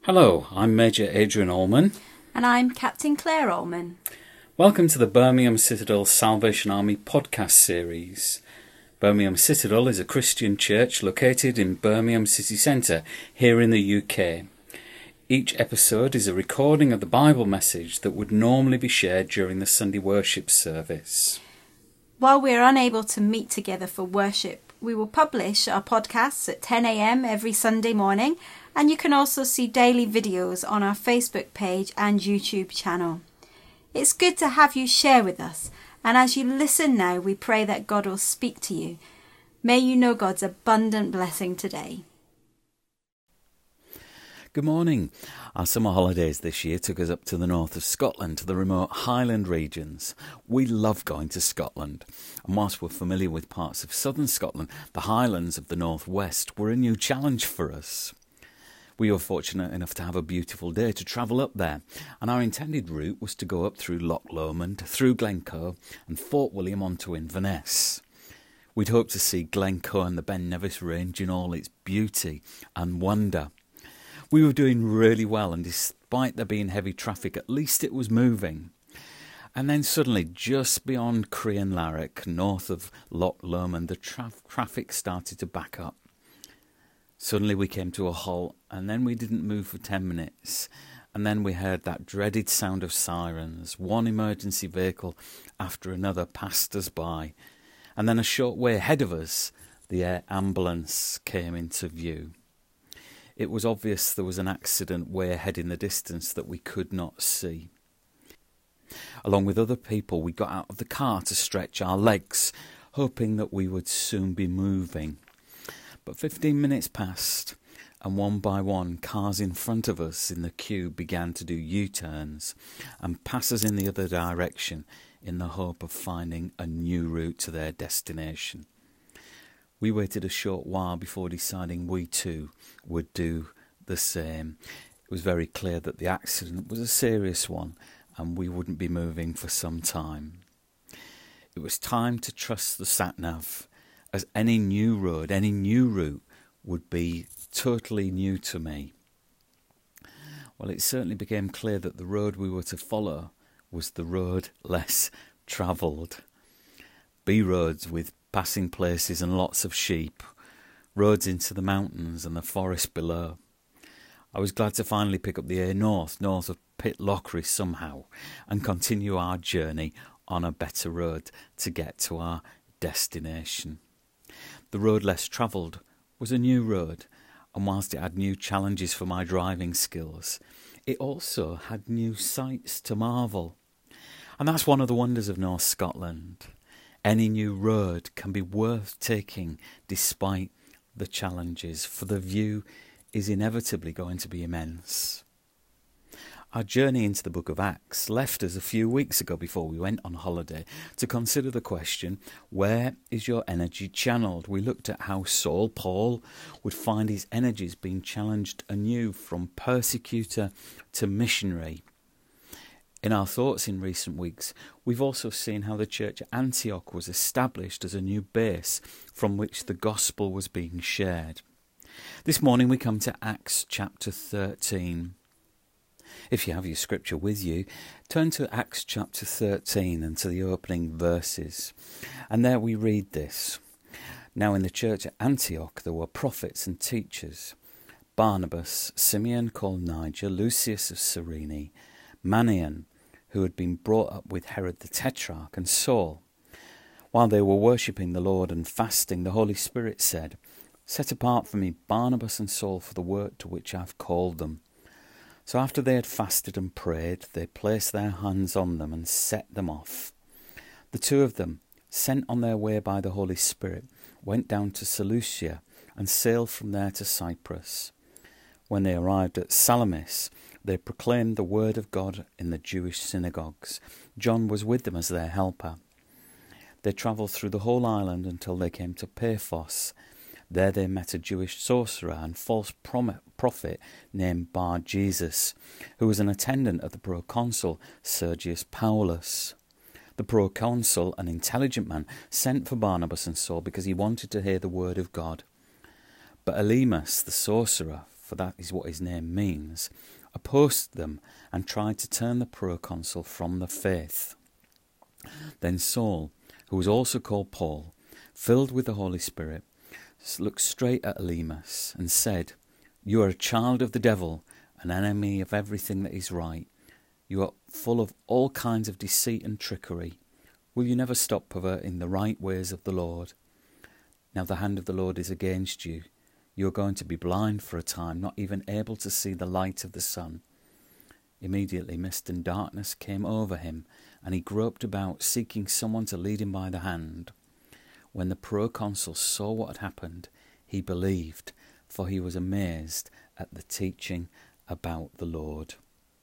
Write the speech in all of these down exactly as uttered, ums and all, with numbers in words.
Hello, I'm Major Adrian Allman. And I'm Captain Claire Allman. Welcome to the Birmingham Citadel Salvation Army podcast series. Birmingham Citadel is a Christian church located in Birmingham city centre here in the U K. Each episode is a recording of the Bible message that would normally be shared during the Sunday worship service. While we're unable to meet together for worship, we will publish our podcasts at ten a m every Sunday morning, and you can also see daily videos on our Facebook page and YouTube channel. It's good to have you share with us, and as you listen now, we pray that God will speak to you. May you know God's abundant blessing today. Good morning. Our summer holidays this year took us up to the north of Scotland, to the remote Highland regions. We love going to Scotland, and whilst we're familiar with parts of southern Scotland, the Highlands of the northwest were a new challenge for us. We were fortunate enough to have a beautiful day to travel up there, and our intended route was to go up through Loch Lomond, through Glencoe and Fort William onto Inverness. We'd hoped to see Glencoe and the Ben Nevis Range in all its beauty and wonder. We were doing really well, and despite there being heavy traffic, at least it was moving. And then suddenly, just beyond Crianlarich, north of Loch Lomond, the tra- traffic started to back up. Suddenly we came to a halt, and then we didn't move for ten minutes. And then we heard that dreaded sound of sirens. One emergency vehicle after another passed us by. And then a short way ahead of us, the air ambulance came into view. It was obvious there was an accident way ahead in the distance that we could not see. Along with other people, we got out of the car to stretch our legs, hoping that we would soon be moving. But fifteen minutes passed, and one by one, cars in front of us in the queue began to do U-turns and pass us in the other direction in the hope of finding a new route to their destination. We waited a short while before deciding we too would do the same. It was very clear that the accident was a serious one and we wouldn't be moving for some time. It was time to trust the sat-nav, as any new road, any new route would be totally new to me. Well, it certainly became clear that the road we were to follow was the road less travelled. B roads with passing places and lots of sheep, roads into the mountains and the forest below. I was glad to finally pick up the A North, north of Pitlochry somehow, and continue our journey on a better road to get to our destination. The road less travelled was a new road, and whilst it had new challenges for my driving skills, it also had new sights to marvel. And that's one of the wonders of North Scotland. Any new road can be worth taking despite the challenges, for the view is inevitably going to be immense. Our journey into the book of Acts left us a few weeks ago before we went on holiday to consider the question, where is your energy channelled? We looked at how Saul, Paul, would find his energies being challenged anew from persecutor to missionary. In our thoughts in recent weeks, we've also seen how the church at Antioch was established as a new base from which the gospel was being shared. This morning we come to Acts chapter thirteen. If you have your scripture with you, turn to Acts chapter thirteen and to the opening verses. And there we read this. Now in the church at Antioch there were prophets and teachers: Barnabas, Simeon called Niger, Lucius of Cyrene, Manaen, who had been brought up with Herod the Tetrarch, and Saul. While they were worshipping the Lord and fasting, the Holy Spirit said, Set apart for me Barnabas and Saul for the work to which I have called them. So after they had fasted and prayed, they placed their hands on them and set them off. The two of them, sent on their way by the Holy Spirit, went down to Seleucia and sailed from there to Cyprus. When they arrived at Salamis, they proclaimed the word of God in the Jewish synagogues. John was with them as their helper. They travelled through the whole island until they came to Paphos. There they met a Jewish sorcerer and false prophet named Bar-Jesus, who was an attendant of the proconsul Sergius Paulus. The proconsul, an intelligent man, sent for Barnabas and Saul because he wanted to hear the word of God. But Elymas, the sorcerer, for that is what his name means, opposed them and tried to turn the proconsul from the faith. Then Saul, who was also called Paul, filled with the Holy Spirit, looked straight at Elymas and said, "You are a child of the devil, an enemy of everything that is right. You are full of all kinds of deceit and trickery. Will you never stop perverting the right ways of the Lord? Now the hand of the Lord is against you. You are going to be blind for a time, not even able to see the light of the sun." Immediately mist and darkness came over him, and he groped about, seeking someone to lead him by the hand. When the proconsul saw what had happened, he believed, for he was amazed at the teaching about the Lord.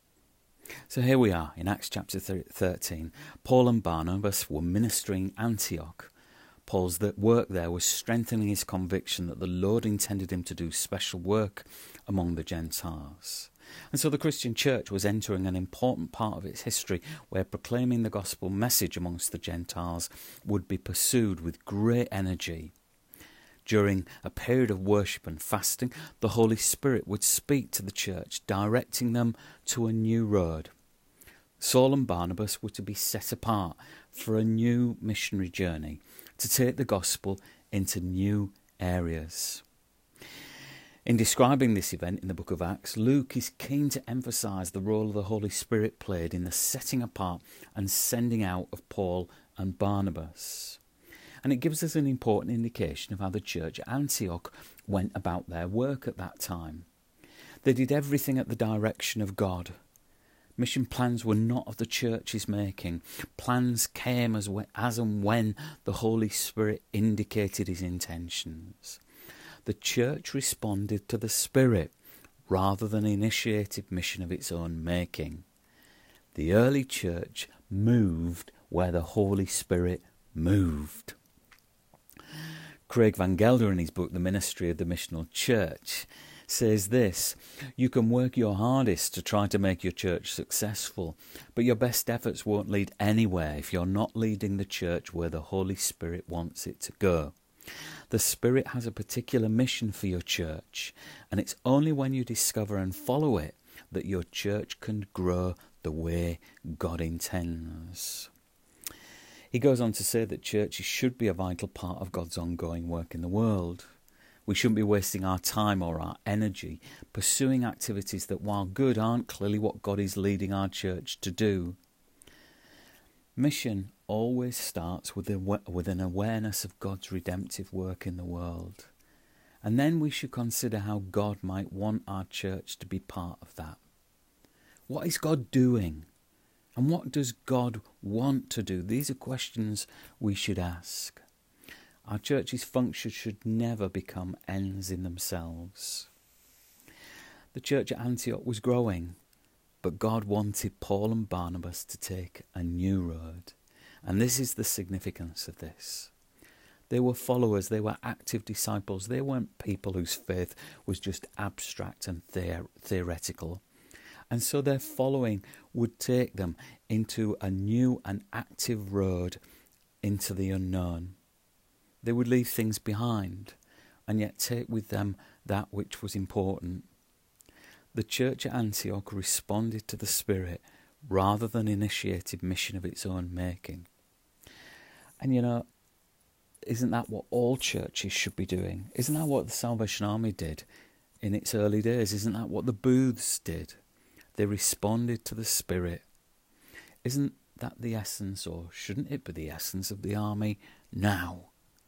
So here we are in Acts chapter thirteen. Paul and Barnabas were ministering Antioch. Paul's work there was strengthening his conviction that the Lord intended him to do special work among the Gentiles. And so the Christian church was entering an important part of its history where proclaiming the gospel message amongst the Gentiles would be pursued with great energy. During a period of worship and fasting, the Holy Spirit would speak to the church, directing them to a new road. Saul and Barnabas were to be set apart for a new missionary journey, to take the gospel into new areas. In describing this event in the book of Acts, Luke is keen to emphasise the role the Holy Spirit played in the setting apart and sending out of Paul and Barnabas. And it gives us an important indication of how the church at Antioch went about their work at that time. They did everything at the direction of God. Mission plans were not of the church's making. Plans came as, as and when the Holy Spirit indicated his intentions. The church responded to the Spirit rather than initiated mission of its own making. The early church moved where the Holy Spirit moved. Craig Van Gelder, in his book The Ministry of the Missional Church, says this: "You can work your hardest to try to make your church successful, but your best efforts won't lead anywhere if you're not leading the church where the Holy Spirit wants it to go. The Spirit has a particular mission for your church, and it's only when you discover and follow it that your church can grow the way God intends." He goes on to say that churches should be a vital part of God's ongoing work in the world. We shouldn't be wasting our time or our energy pursuing activities that, while good, aren't clearly what God is leading our church to do. Mission always starts with, a, with an awareness of God's redemptive work in the world. And then we should consider how God might want our church to be part of that. What is God doing? And what does God want to do? These are questions we should ask. Our church's function should never become ends in themselves. The church at Antioch was growing, but God wanted Paul and Barnabas to take a new road. And this is the significance of this. They were followers, they were active disciples, they weren't people whose faith was just abstract and the- theoretical. And so their following would take them into a new and active road into the unknown. They would leave things behind and yet take with them that which was important. The church at Antioch responded to the Spirit rather than initiated mission of its own making. And you know, isn't that what all churches should be doing? Isn't that what the Salvation Army did in its early days? Isn't that what the Booths did? They responded to the Spirit. Isn't that the essence, or shouldn't it be the essence of the army now?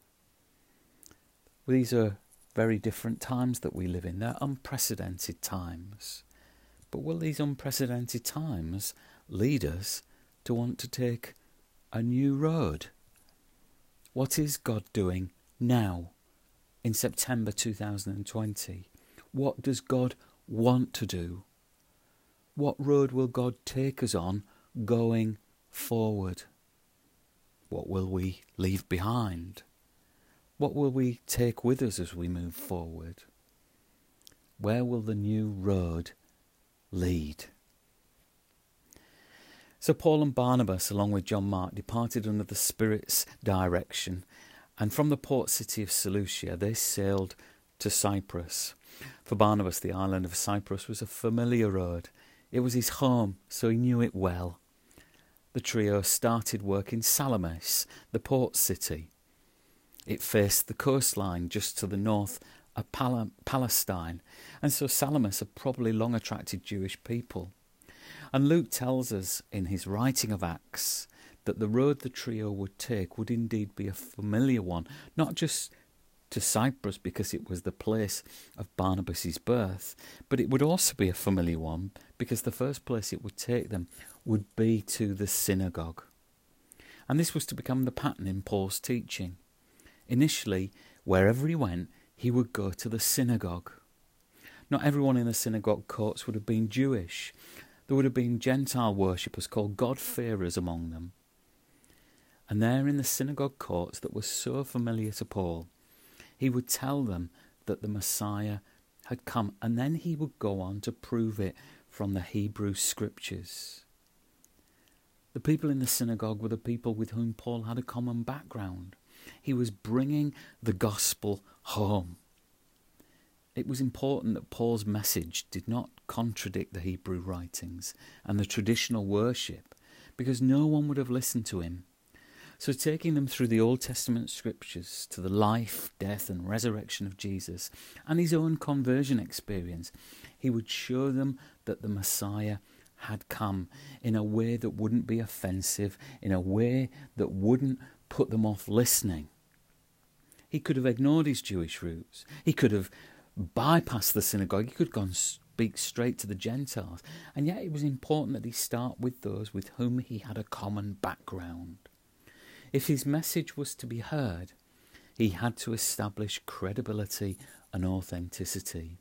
These are very different times that we live in. They're unprecedented times. But will these unprecedented times lead us to want to take a new road? What is God doing now in September two thousand twenty? What does God want to do? What road will God take us on going forward? What will we leave behind? What will we take with us as we move forward? Where will the new road lead? So Paul and Barnabas, along with John Mark, departed under the Spirit's direction, and from the port city of Seleucia they sailed to Cyprus. For Barnabas, the island of Cyprus was a familiar road. It was his home, so he knew it well. The trio started work in Salamis, the port city. It faced the coastline just to the north of Pal- Palestine, and so Salamis had probably long attracted Jewish people. And Luke tells us in his writing of Acts that the road the trio would take would indeed be a familiar one, not just to Cyprus because it was the place of Barnabas' birth, but it would also be a familiar one because the first place it would take them would be to the synagogue. And this was to become the pattern in Paul's teaching. Initially, wherever he went, he would go to the synagogue. Not everyone in the synagogue courts would have been Jewish. There would have been Gentile worshippers called God-fearers among them. And there in the synagogue courts that were so familiar to Paul, he would tell them that the Messiah had come, and then he would go on to prove it from the Hebrew scriptures. The people in the synagogue were the people with whom Paul had a common background. He was bringing the gospel home. It was important that Paul's message did not contradict the Hebrew writings and the traditional worship, because no one would have listened to him. So taking them through the Old Testament scriptures to the life, death and resurrection of Jesus and his own conversion experience, he would show them that the Messiah had come in a way that wouldn't be offensive, in a way that wouldn't put them off listening. He could have ignored his Jewish roots. He could have bypassed the synagogue. He could have gone speak straight to the Gentiles. And yet it was important that he start with those with whom he had a common background. If his message was to be heard, he had to establish credibility and authenticity.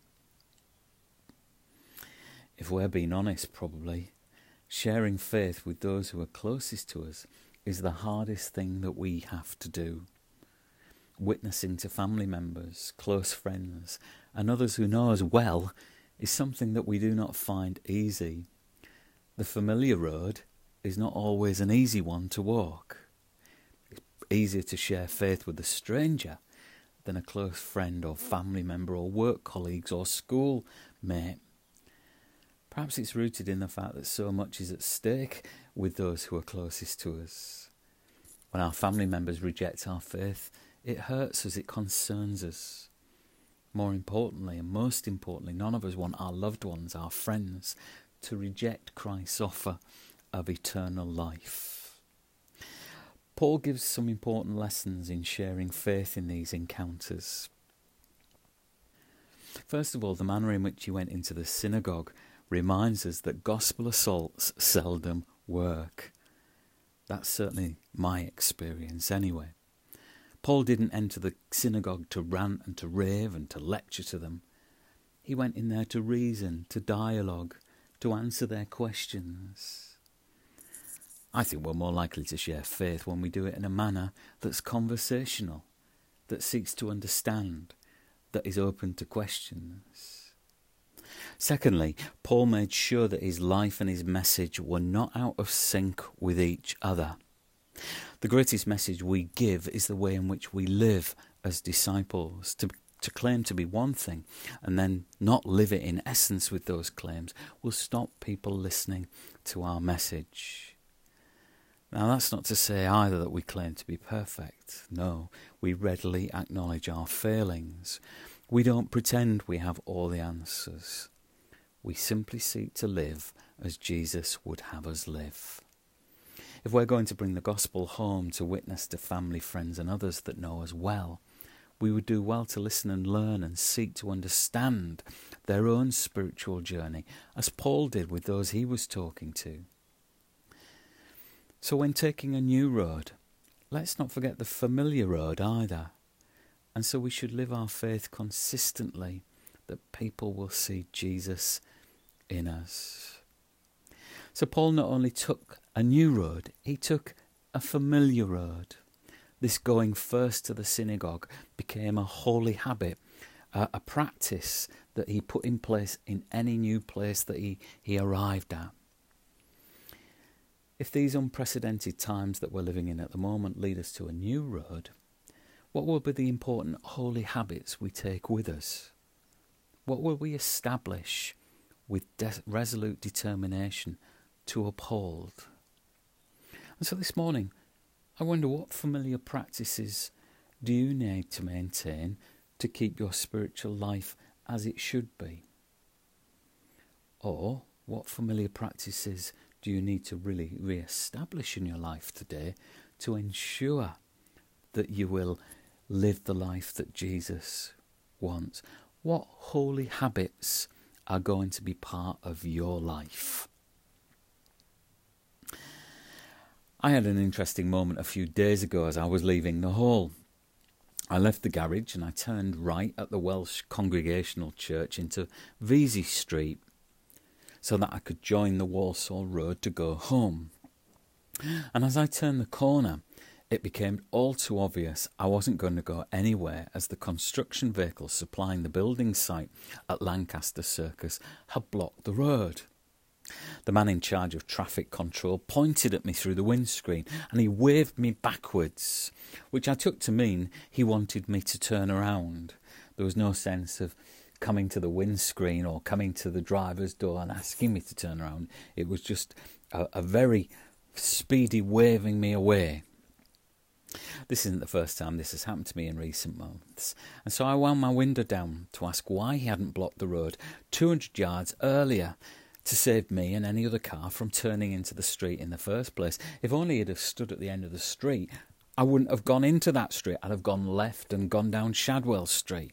If we're being honest, probably, sharing faith with those who are closest to us is the hardest thing that we have to do. Witnessing to family members, close friends, and others who know us well is something that we do not find easy. The familiar road is not always an easy one to walk. Easier to share faith with a stranger than a close friend or family member or work colleagues or school mate. Perhaps it's rooted in the fact that so much is at stake with those who are closest to us. When our family members reject our faith, it hurts us, it concerns us. More importantly, and most importantly, none of us want our loved ones, our friends, to reject Christ's offer of eternal life. Paul gives some important lessons in sharing faith in these encounters. First of all, the manner in which he went into the synagogue reminds us that gospel assaults seldom work. That's certainly my experience anyway. Paul didn't enter the synagogue to rant and to rave and to lecture to them. He went in there to reason, to dialogue, to answer their questions. I think we're more likely to share faith when we do it in a manner that's conversational, that seeks to understand, that is open to questions. Secondly, Paul made sure that his life and his message were not out of sync with each other. The greatest message we give is the way in which we live as disciples. To, to claim to be one thing and then not live it in essence with those claims will stop people listening to our message. Now, that's not to say either that we claim to be perfect. No, we readily acknowledge our failings. We don't pretend we have all the answers. We simply seek to live as Jesus would have us live. If we're going to bring the gospel home to witness to family, friends and others that know us well, we would do well to listen and learn and seek to understand their own spiritual journey, as Paul did with those he was talking to. So when taking a new road, let's not forget the familiar road either. And so we should live our faith consistently, that people will see Jesus in us. So Paul not only took a new road, he took a familiar road. This going first to the synagogue became a holy habit, a, a practice that he put in place in any new place that he, he arrived at. If these unprecedented times that we're living in at the moment lead us to a new road, what will be the important holy habits we take with us? What will we establish with de- resolute determination to uphold? And so this morning, I wonder, what familiar practices do you need to maintain to keep your spiritual life as it should be? Or what familiar practices do you need to really re-establish in your life today to ensure that you will live the life that Jesus wants? What holy habits are going to be part of your life? I had an interesting moment a few days ago as I was leaving the hall. I left the garage and I turned right at the Welsh Congregational Church into Vesey Street so that I could join the Walsall Road to go home. And as I turned the corner, it became all too obvious I wasn't going to go anywhere, as the construction vehicle supplying the building site at Lancaster Circus had blocked the road. The man in charge of traffic control pointed at me through the windscreen and he waved me backwards, which I took to mean he wanted me to turn around. There was no sense of coming to the windscreen or coming to the driver's door and asking me to turn around. It was just a, a very speedy waving me away. This isn't the first time this has happened to me in recent months, and so I wound my window down to ask why he hadn't blocked the road two hundred yards earlier to save me and any other car from turning into the street in the first place. If only he'd have stood at the end of the street, I wouldn't have gone into that street. I'd have gone left and gone down Shadwell Street.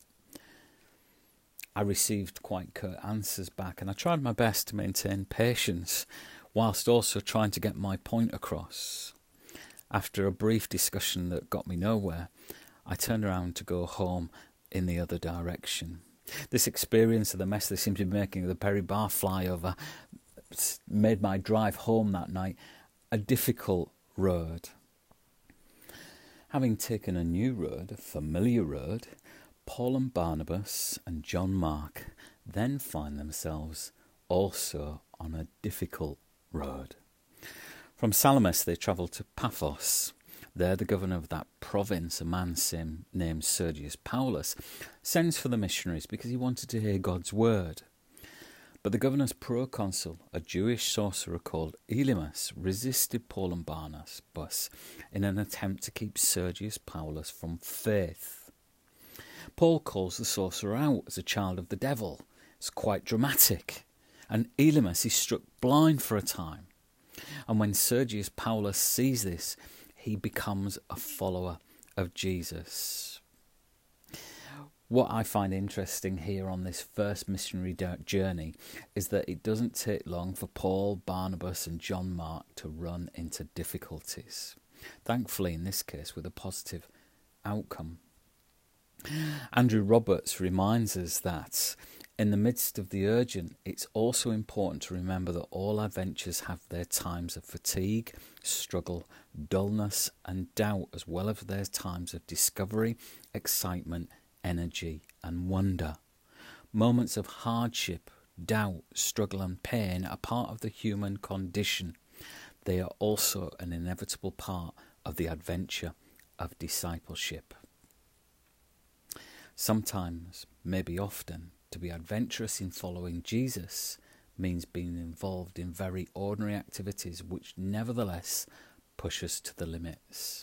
I received quite curt answers back, and I tried my best to maintain patience whilst also trying to get my point across. After a brief discussion that got me nowhere, I turned around to go home in the other direction. This experience of the mess they seemed to be making of the Perry Bar flyover made my drive home that night a difficult road. Having taken a new road, a familiar road, Paul and Barnabas and John Mark then find themselves also on a difficult road. From Salamis they travelled to Paphos. There the governor of that province, a man named Sergius Paulus, sends for the missionaries because he wanted to hear God's word. But the governor's proconsul, a Jewish sorcerer called Elymas, resisted Paul and Barnabas in an attempt to keep Sergius Paulus from faith. Paul calls the sorcerer out as a child of the devil. It's quite dramatic. And Elymas is struck blind for a time. And when Sergius Paulus sees this, he becomes a follower of Jesus. What I find interesting here on this first missionary journey is that it doesn't take long for Paul, Barnabas and John Mark to run into difficulties. Thankfully, in this case, with a positive outcome. Andrew Roberts reminds us that in the midst of the urgent, it's also important to remember that all adventures have their times of fatigue, struggle, dullness and doubt, as well as their times of discovery, excitement, energy and wonder. Moments of hardship, doubt, struggle and pain are part of the human condition. They are also an inevitable part of the adventure of discipleship. Sometimes, maybe often, to be adventurous in following Jesus means being involved in very ordinary activities which nevertheless push us to the limits.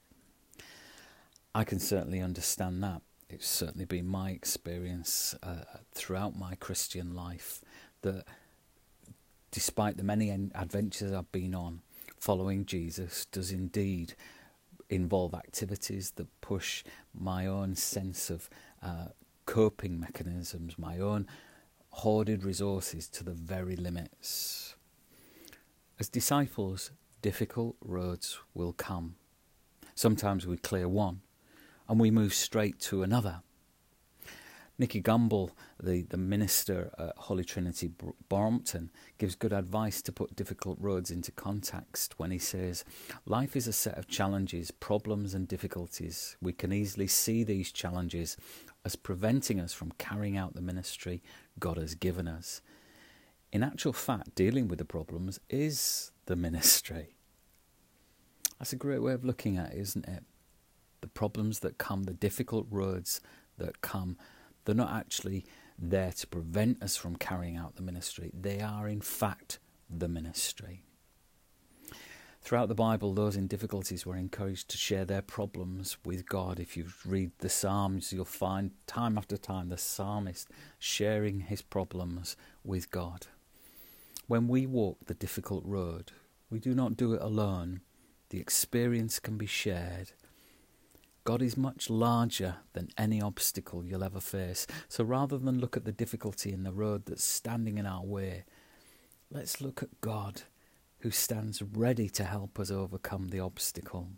I can certainly understand that. It's certainly been my experience uh, throughout my Christian life that despite the many adventures I've been on, following Jesus does indeed involve activities that push my own sense of uh, coping mechanisms, my own hoarded resources to the very limits. As disciples, difficult roads will come. Sometimes we clear one and we move straight to another. Nicky Gumbel, the, the minister at Holy Trinity Brompton, gives good advice to put difficult roads into context when he says, life is a set of challenges, problems and difficulties. We can easily see these challenges as preventing us from carrying out the ministry God has given us. In actual fact, dealing with the problems is the ministry. That's a great way of looking at it, isn't it? The problems that come, the difficult roads that come, they're not actually there to prevent us from carrying out the ministry. They are in fact the ministry. Throughout the Bible, those in difficulties were encouraged to share their problems with God. If you read the Psalms, you'll find time after time the psalmist sharing his problems with God. When we walk the difficult road, we do not do it alone. The experience can be shared. God is much larger than any obstacle you'll ever face. So rather than look at the difficulty in the road that's standing in our way, let's look at God, who stands ready to help us overcome the obstacle.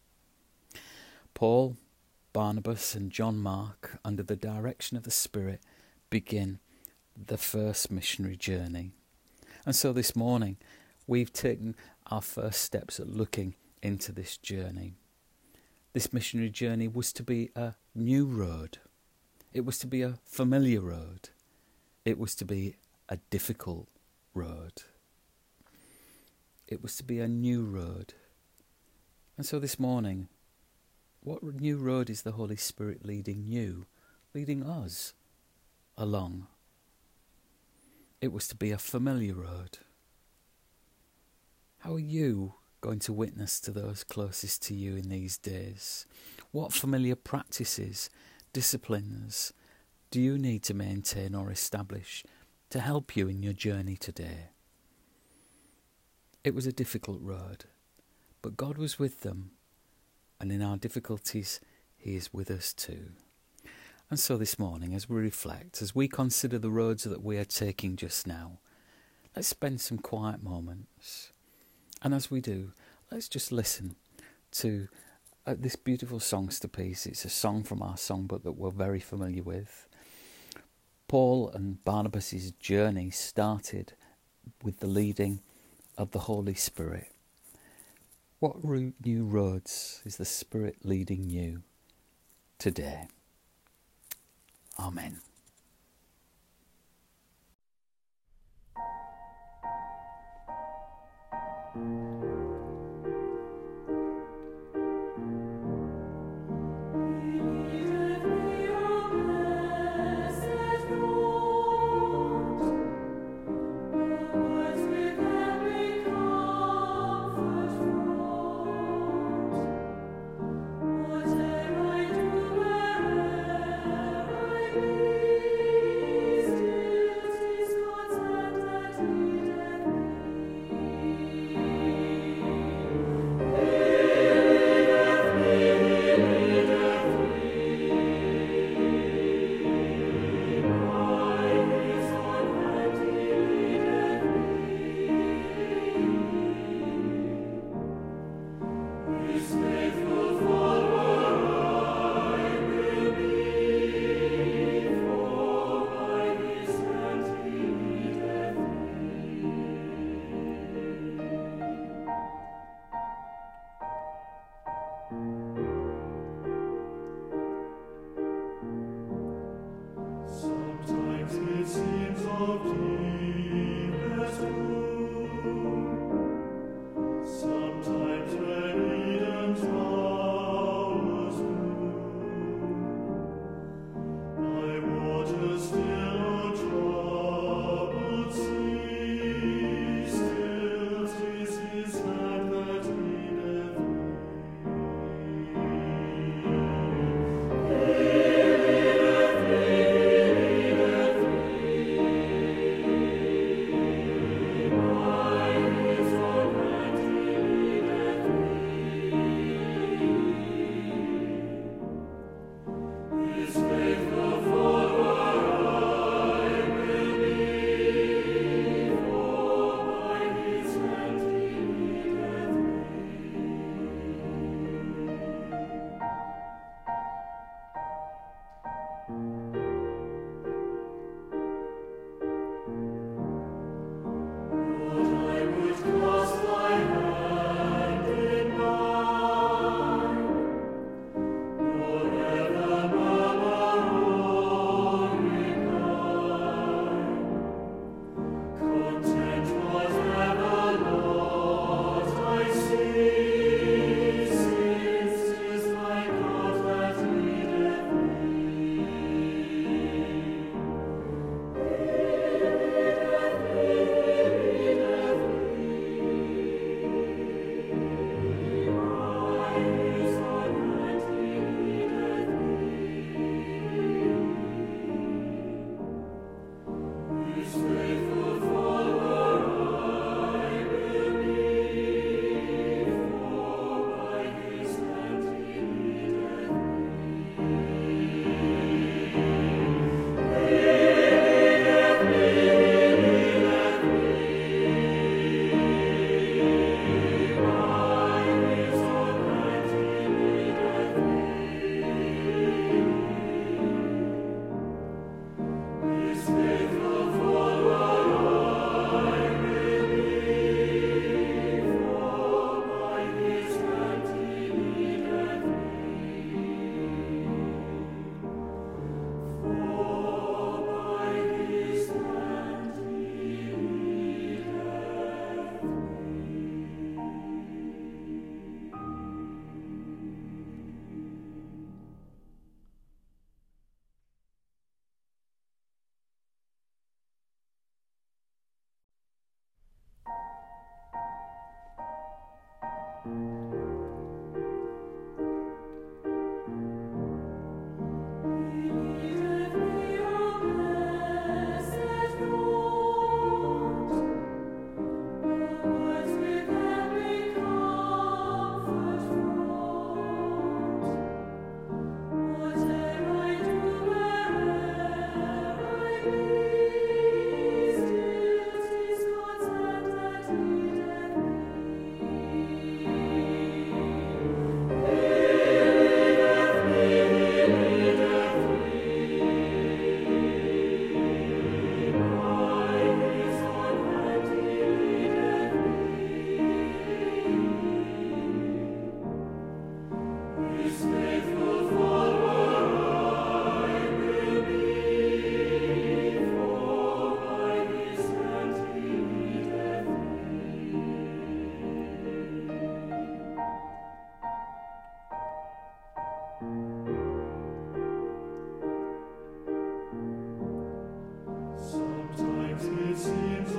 Paul, Barnabas and John Mark, under the direction of the Spirit, begin the first missionary journey. And so this morning, we've taken our first steps at looking into this journey. This missionary journey was to be a new road. It was to be a familiar road. It was to be a difficult road. It was to be a new road. And so this morning, what new road is the Holy Spirit leading you, leading us along? It was to be a familiar road. How are you going to witness to those closest to you in these days? What familiar practices, disciplines do you need to maintain or establish to help you in your journey today? It was a difficult road, but God was with them, and in our difficulties, He is with us too. And so this morning, as we reflect, as we consider the roads that we are taking just now, let's spend some quiet moments. And as we do, let's just listen to uh, this beautiful songster piece. It's a song from our songbook that we're very familiar with. Paul and Barnabas' journey started with the leading of the Holy Spirit. What new roads is the Spirit leading you today? Amen.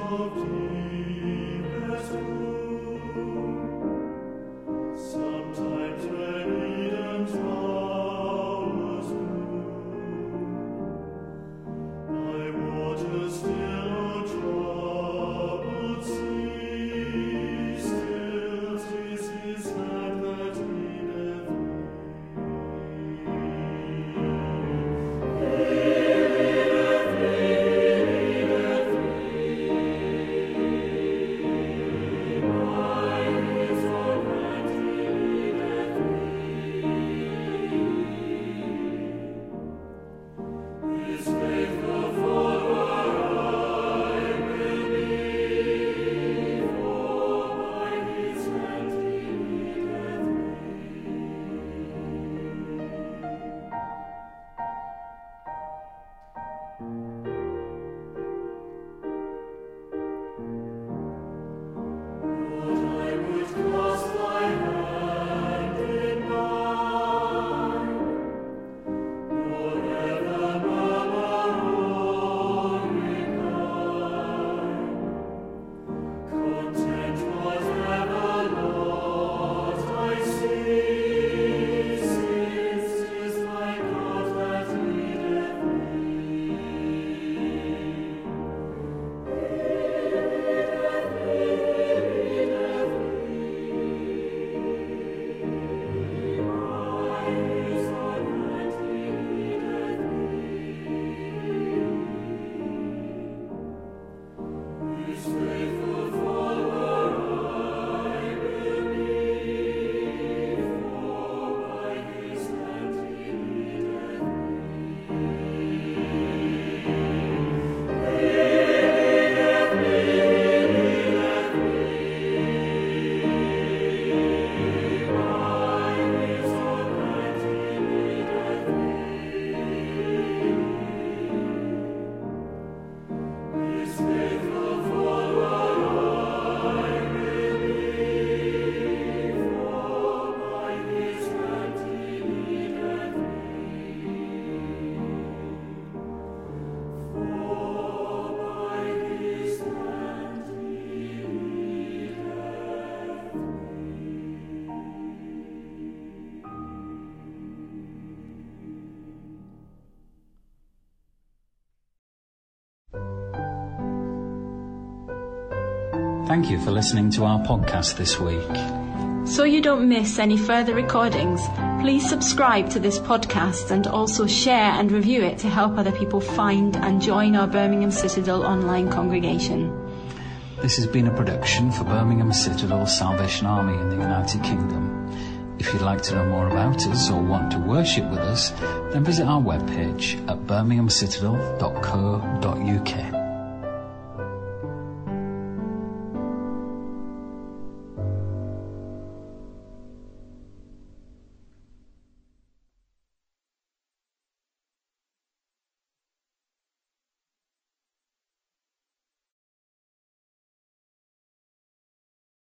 Thank you for listening to our podcast this week. So you don't miss any further recordings, please subscribe to this podcast and also share and review it to help other people find and join our Birmingham Citadel online congregation. This has been a production for Birmingham Citadel Salvation Army in the United Kingdom. If you'd like to know more about us or want to worship with us, then visit our webpage at birmingham citadel dot co dot uk.